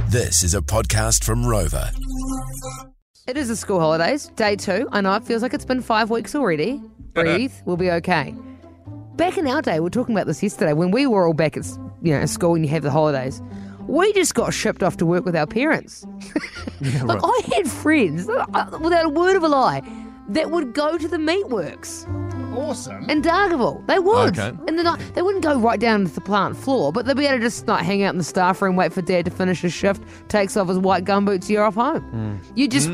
This is a podcast from Rover. It is the school holidays, day 2. I know it feels like it's been 5 weeks already. Breathe, we'll be okay. Back in our day, we were talking about this yesterday, when we were all back at school and you have the holidays, we just got shipped off to work with our parents. Like, I had friends, without a word of a lie, that would go to the meatworks. Awesome. In Dargaville. They would. Okay. In the night. They wouldn't go right down to the plant floor, but they'd be able to just hang out in the staff room, wait for Dad to finish his shift, takes off his white gumboots, you're off home. You just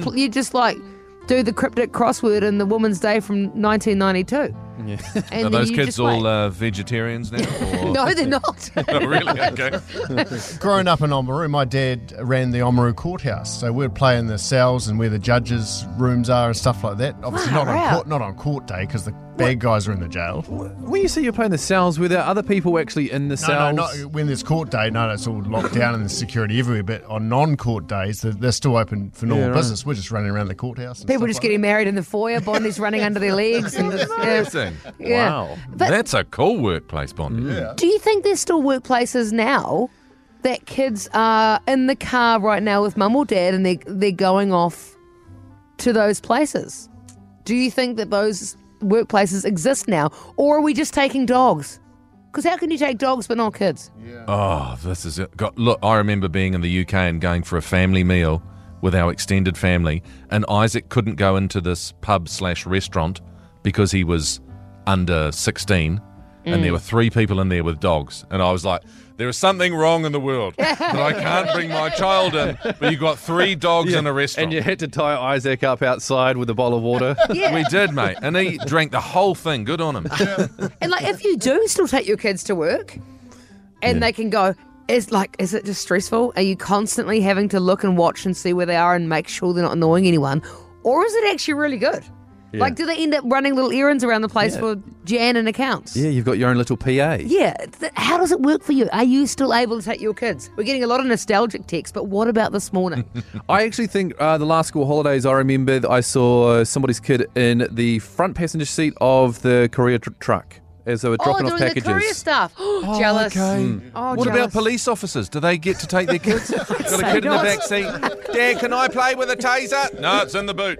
do the cryptic crossword in the Woman's Day from 1992. Yeah. And Are then those you kids just all wait. vegetarians now? Or? No, they're not. Oh, really? Okay. Growing up in Oamaru, my dad ran the Oamaru courthouse, so we'd play in the cells and where the judges' rooms are and stuff like that. Obviously not on court day because the bad guys are in the jail. When you say you're playing the cells, were there other people actually in the cells? No, not when there's court day. No, it's all locked down and there's security everywhere. But on non-court days, they're still open for normal business. We're just running around the courthouse. And People stuff just like getting married in the foyer, Bondi's running under their legs. And just, Amazing. yeah. Wow. But That's a cool workplace, Bondi. Yeah. do you think there's still workplaces now that kids are in the car right now with mum or dad and they're going off to those places? Do you think that those workplaces exist now? Or are we just taking dogs? Because how can you take dogs but not kids? Oh, this is it. Look, I remember being in the UK and going for a family meal with our extended family, and Isaac couldn't go into this pub/restaurant because he was under 16, and there were 3 people in there with dogs, and I was like, there is something wrong in the world that I can't bring my child in, but you've got 3 dogs in a restaurant. And you had to tie Isaac up outside with a bowl of water. Yeah. We did, mate, and he drank the whole thing. Good on him. And if you do still take your kids to work and they can go, is it just stressful? Are you constantly having to look and watch and see where they are and make sure they're not annoying anyone? Or is it actually really good? Yeah. Do they end up running little errands around the place for Jan and accounts? Yeah, you've got your own little PA. Yeah. How does it work for you? Are you still able to take your kids? We're getting a lot of nostalgic texts, but what about this morning? I actually think the last school holidays, I remember that I saw somebody's kid in the front passenger seat of the courier truck as they were dropping off doing packages. the courier stuff. Jealous. Okay. Oh, What jealous. about police officers? Do they get to take their kids? Got a say kid in the not. back seat. Dad, can I play with a taser? No, it's in the boot.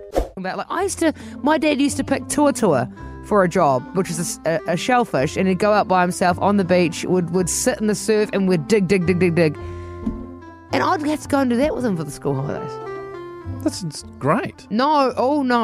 My dad used to pick Tua for a job, which is a shellfish, and he'd go out by himself on the beach, would sit in the surf and would dig. And I'd have to go and do that with him for the school holidays. That's great. No,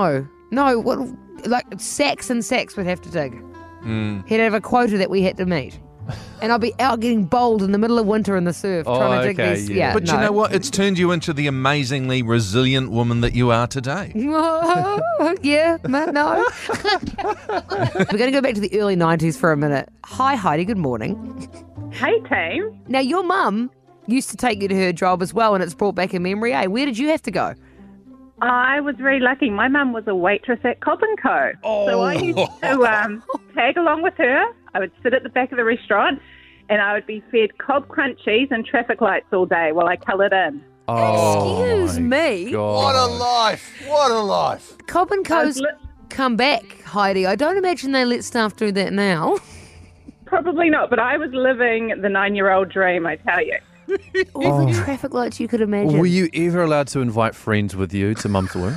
sacks and sacks we'd have to dig. He'd have a quota that we had to meet. And I'd be out getting bowled in the middle of winter in the surf trying to dig okay, these. yeah. But you know what? It's turned you into the amazingly resilient woman that you are today. Yeah, no. We're going to go back to the early 90s for a minute. Hi, Heidi. Good morning. Hey, team. Now, your mum used to take you to her job as well, and it's brought back a memory, eh? Where did you have to go? I was very lucky. My mum was a waitress at Cobb & Co. So I used to tag along with her. I would sit at the back of the restaurant and I would be fed Cobb Crunchies and traffic lights all day while I coloured in. Excuse me. What a life! What a life! Cobb & Co's come back, Heidi. I don't imagine they let staff do that now. Probably not, but I was living the 9-year-old dream, I tell you. All the traffic lights you could imagine. Were you ever allowed to invite friends with you to Mum's work?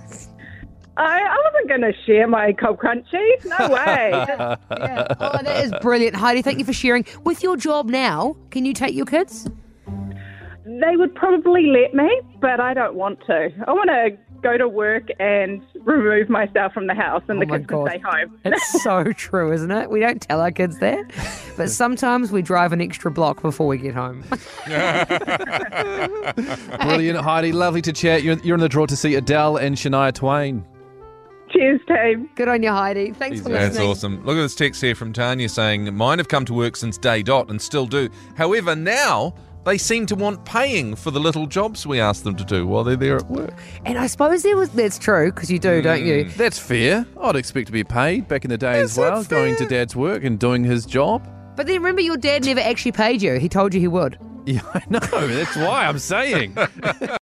I wasn't going to share my Cobb Crunchies. No way. Yeah. Oh, that is brilliant. Heidi, thank you for sharing. With your job now, can you take your kids? They would probably let me, but I don't want to. I want to go to work and remove myself from the house and the my kids can God. stay home. It's so true, isn't it? We don't tell our kids that, but sometimes we drive an extra block before we get home. Brilliant, Heidi. Lovely to chat. You're in the draw to see Adele and Shania Twain. Cheers, team. Good on you, Heidi. Thanks for That's listening. awesome. Look at this text here from Tanya saying, mine have come to work since day dot and still do. However, now they seem to want paying for the little jobs we ask them to do while they're there at work. And I suppose that's true, because you do, don't you? That's fair. I'd expect to be paid back in the day as well, going to Dad's work and doing his job. But then remember, your dad never actually paid you. He told you he would. Yeah, I know. That's why I'm saying.